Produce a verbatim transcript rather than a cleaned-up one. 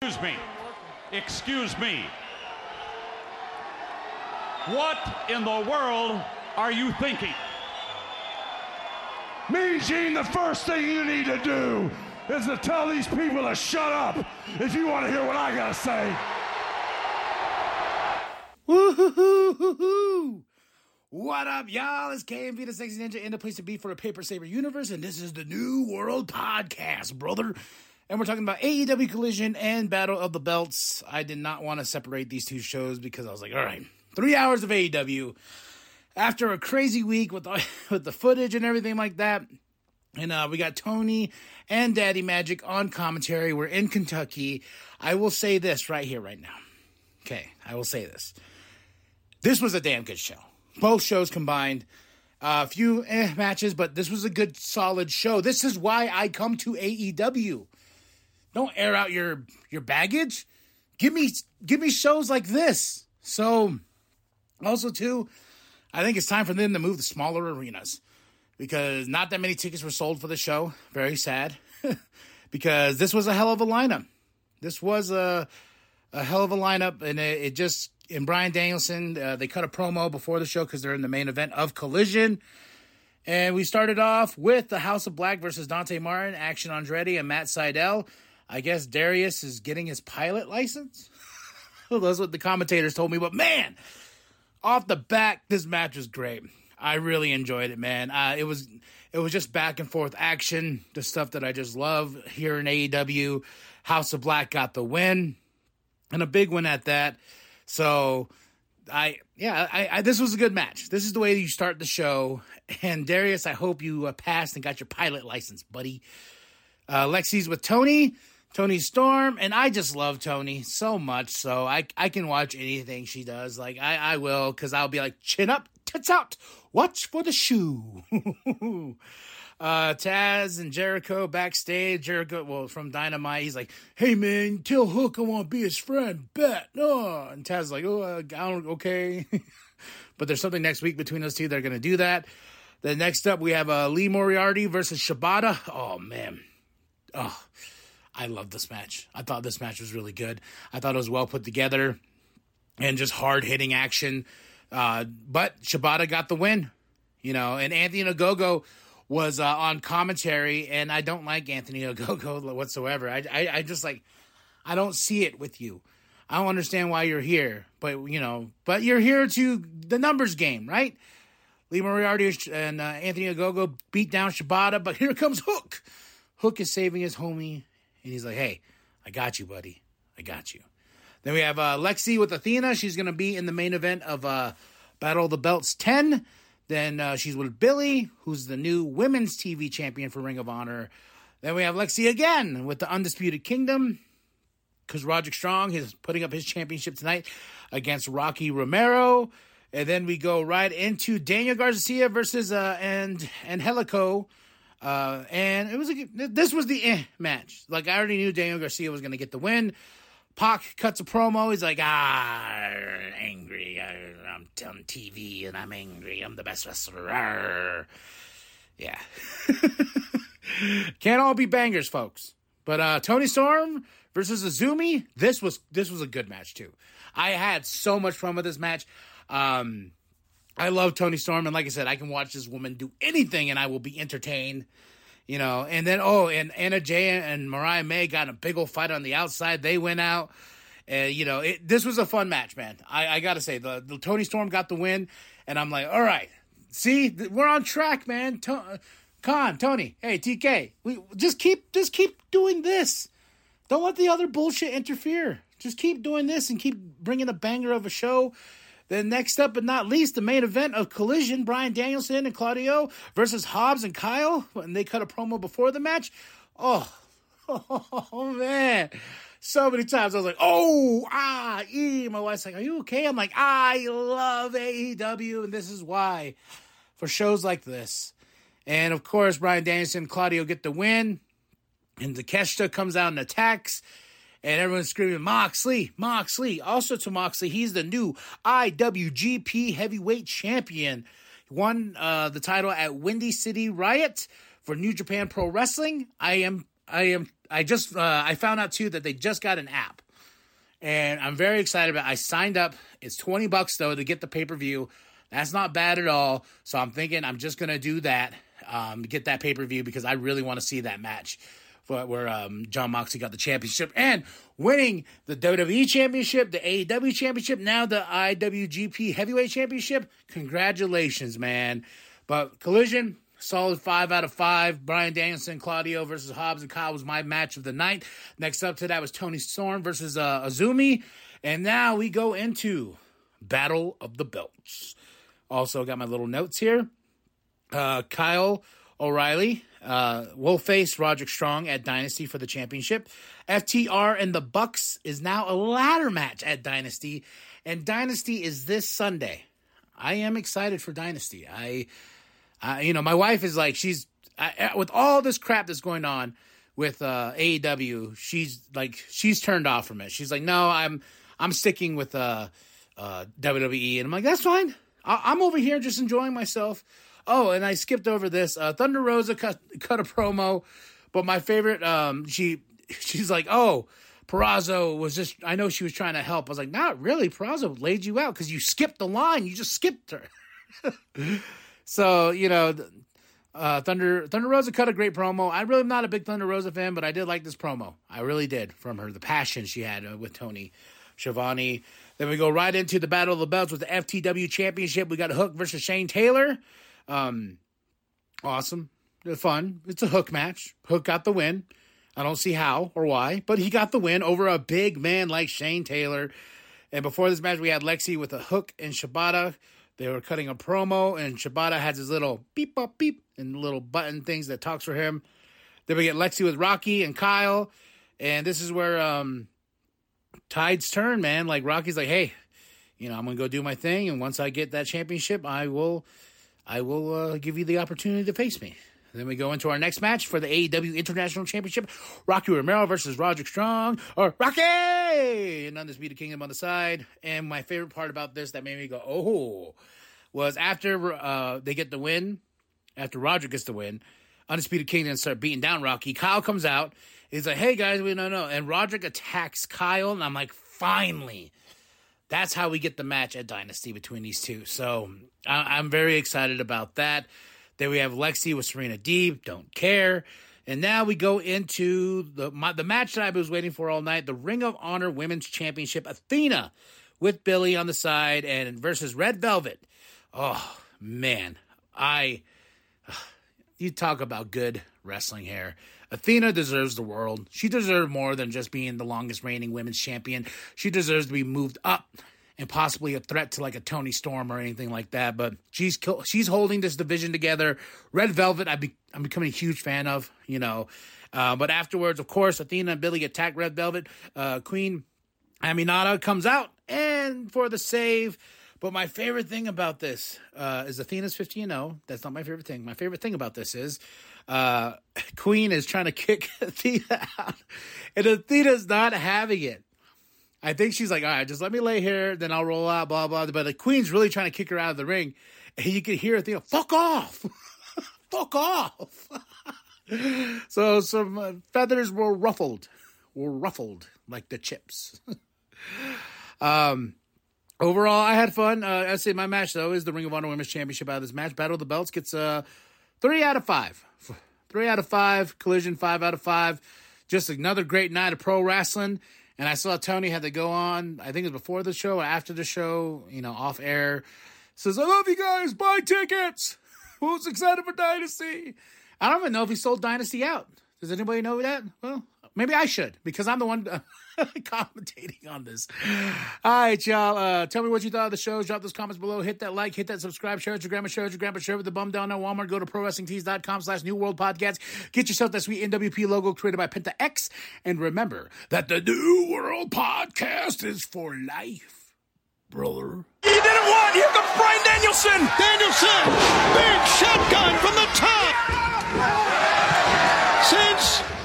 Excuse me. Excuse me. What in the world are you thinking? Mean Gene, the first thing you need to do is to tell these people to shut up if you want to hear what I gotta say. Woo-hoo-hoo-hoo-hoo. What up, y'all? It's K M V, the Sexy Ninja, in the place to be for a Paper Saver universe, and this is the New World Podcast, brother. And we're talking about A E W Collision and Battle of the Belts. I did not want to separate these two shows because I was like, all right, three hours of A E W after a crazy week with the, with the footage and everything like that. And uh, we got Tony and Daddy Magic on commentary. We're in Kentucky. I will say this right here, right now. Okay, I will say this. This was a damn good show. Both shows combined. A uh, few eh, matches, but this was a good, solid show. This is why I come to A E W. Don't air out your your baggage. Give me give me shows like this. So, also too, I think it's time for them to move to smaller arenas because not that many tickets were sold for the show. Very sad because this was a hell of a lineup. This was a a hell of a lineup, and it, it just and Bryan Danielson uh, they cut a promo before the show because they're in the main event of Collision. And we started off with the House of Black versus Dante Martin, Action Andretti, and Matt Sydal. I guess Darius is getting his pilot license. That's what the commentators told me. But man, off the back, this match was great. I really enjoyed it, man. Uh, it was it was just back and forth action, the stuff that I just love here in A E W. House of Black got the win, and a big win at that. So, I yeah, I, I this was a good match. This is the way you start the show. And Darius, I hope you uh, passed and got your pilot license, buddy. Uh, Lexi's with Tony. Tony Storm, and I just love Tony so much, so I I can watch anything she does. Like, I, I will, because I'll be like, chin up, tits out, watch for the shoe. uh, Taz and Jericho backstage. Jericho, well, from Dynamite, he's like, hey, man, tell Hook I want to be his friend, bet. Oh. And Taz's like, oh, I don't, okay. But there's something next week between those two. They're going to do that. Then next up, we have uh, Lee Moriarty versus Shibata. Oh, man. Oh, I love this match. I thought this match was really good. I thought it was well put together and just hard-hitting action. Uh, but Shibata got the win, you know, and Anthony Ogogo was uh, on commentary, and I don't like Anthony Ogogo whatsoever. I, I, I just, like, I don't see it with you. I don't understand why you're here, but, you know, but you're here to the numbers game, right? Lee Moriarty and uh, Anthony Ogogo beat down Shibata, but here comes Hook. Hook is saving his homie. And he's like, hey, I got you, buddy. I got you. Then we have uh, Lexi with Athena. She's going to be in the main event of uh, Battle of the Belts ten. Then uh, she's with Billy, who's the new women's T V champion for Ring of Honor. Then we have Lexi again with the Undisputed Kingdom, because Roderick Strong is putting up his championship tonight against Rocky Romero. And then we go right into Daniel Garcia versus uh, and Angelico. Uh, and it was a, this was the eh match. Like, I already knew Daniel Garcia was going to get the win. Pac cuts a promo. He's like, ah, angry. I'm on T V and I'm angry. I'm the best wrestler. Yeah. Can't all be bangers, folks. But uh, Tony Storm versus Azumi. This was this was a good match too. I had so much fun with this match. Um, I love Tony Storm, and like I said, I can watch this woman do anything, and I will be entertained, you know. And then, oh, and Anna Jay and Mariah May got in a big old fight on the outside. They went out, and, you know, it, this was a fun match, man. I, I got to say, the, the Tony Storm got the win, and I'm like, all right, see, we're on track, man. To- Khan, Tony, hey, T K, we just keep, just keep doing this. Don't let the other bullshit interfere. Just keep doing this and keep bringing a banger of a show. Then next up but not least, the main event of Collision, Bryan Danielson and Claudio versus Hobbs and Kyle. And they cut a promo before the match. Oh, oh man. So many times I was like, oh, ah, e. My wife's like, are you okay? I'm like, I love A E W, and this is why. For shows like this. And of course, Bryan Danielson and Claudio get the win. And Takeshita comes out and attacks. And everyone's screaming, Moxley, Moxley. Also to Moxley, he's the new I W G P Heavyweight Champion. He won uh, the title at Windy City Riot for New Japan Pro Wrestling. I am I am. I just uh, I found out too that they just got an app, and I'm very excited about it. I signed up. It's twenty bucks though to get the pay per view. That's not bad at all. So I'm thinking I'm just gonna do that, um, get that pay per view because I really want to see that match for, where um, Jon Moxley got the championship and winning the W W E championship, the A E W championship, now the I W G P heavyweight championship. Congratulations, man! But Collision. Solid five out of five. Bryan Danielson, Claudio versus Hobbs and Kyle was my match of the night. Next up to that was Toni Storm versus uh, Azumi. And now we go into Battle of the Belts. Also got my little notes here. Uh, Kyle O'Reilly uh, will face Roderick Strong at Dynasty for the championship. F T R and the Bucks is now a ladder match at Dynasty. And Dynasty is this Sunday. I am excited for Dynasty. I... Uh, you know, my wife is like, she's, uh, with all this crap that's going on with uh, A E W, she's like, she's turned off from it. She's like, no, I'm I'm sticking with uh, uh, W W E. And I'm like, that's fine. I- I'm over here just enjoying myself. Oh, and I skipped over this. Uh, Thunder Rosa cut, cut a promo, but my favorite, um, she she's like, oh, Purrazzo was just, I know she was trying to help. I was like, not really. Purrazzo laid you out because you skipped the line. You just skipped her. So, you know, uh, Thunder Thunder Rosa cut a great promo. I really am not a big Thunder Rosa fan, but I did like this promo. I really did from her, the passion she had uh, with Tony Schiavone. Then we go right into the Battle of the Belts with the F T W Championship. We got Hook versus Shane Taylor. Um, awesome. Fun. It's a Hook match. Hook got the win. I don't see how or why, but he got the win over a big man like Shane Taylor. And before this match, we had Lexi with a Hook and Shibata. They were cutting a promo, and Shibata has his little beep, bop, beep, and little button things that talks for him. Then we get Lexi with Rocky and Kyle, and this is where um, tides turn, man. Like, Rocky's like, hey, you know, I'm going to go do my thing, and once I get that championship, I will I will uh, give you the opportunity to face me. And then we go into our next match for the A E W International Championship. Rocky Romero versus Roderick Strong, or Rocky! And Undisputed Kingdom on the side. And my favorite part about this that made me go, oh, was after uh, they get the win, after Roderick gets the win, Undisputed Kingdom start beating down Rocky. Kyle comes out. He's like, hey, guys, we don't know. And Roderick attacks Kyle. And I'm like, finally. That's how we get the match at Dynasty between these two. So I- I'm very excited about that. Then we have Lexi with Serena Deeb, don't care. And now we go into the my, the match that I was waiting for all night, the Ring of Honor Women's Championship. Athena with Billy on the side and versus Red Velvet. Oh, man. I, you talk about good wrestling here. Athena deserves the world. She deserves more than just being the longest reigning women's champion. She deserves to be moved up and possibly a threat to like a Toni Storm or anything like that. But she's she's holding this division together. Red Velvet, I be, I'm becoming a huge fan of, you know. Uh, but afterwards, of course, Athena and Billy attack Red Velvet. Uh, Queen Aminata comes out and for the save. But my favorite thing about this uh, is Athena's fifty and oh. That's not my favorite thing. My favorite thing about this is uh, Queen is trying to kick Athena out. And Athena's not having it. I think she's like, all right, just let me lay here, then I'll roll out, blah, blah. But the Queen's really trying to kick her out of the ring. And you can hear Athena, fuck off. Fuck off. So some uh, feathers were ruffled. Were ruffled like the chips. um, overall, I had fun. Uh, I say my match, though, is the Ring of Honor Women's Championship out of this match. Battle of the Belts gets uh, three out of five. Three out of five. Collision, five out of five. Just another great night of pro wrestling. And I saw Tony had to go on, I think it was before the show or after the show, you know, off air. Says, I love you guys, buy tickets. Who's excited for Dynasty? I don't even know if he sold Dynasty out. Does anybody know that? Well, maybe I should, because I'm the one uh, commentating on this. All right, y'all. Uh, tell me what you thought of the show. Drop those comments below. Hit that like, hit that subscribe, share it with your grandma, share it with your grandpa, share it with the bum down at Walmart. Go to pro wrestling tees dot com slash New World Podcast. Get yourself that sweet N W P logo created by Penta X. And remember that the New World Podcast is for life, brother. He did it one. Here comes Bryan Danielson. Danielson, big shotgun from the top. Since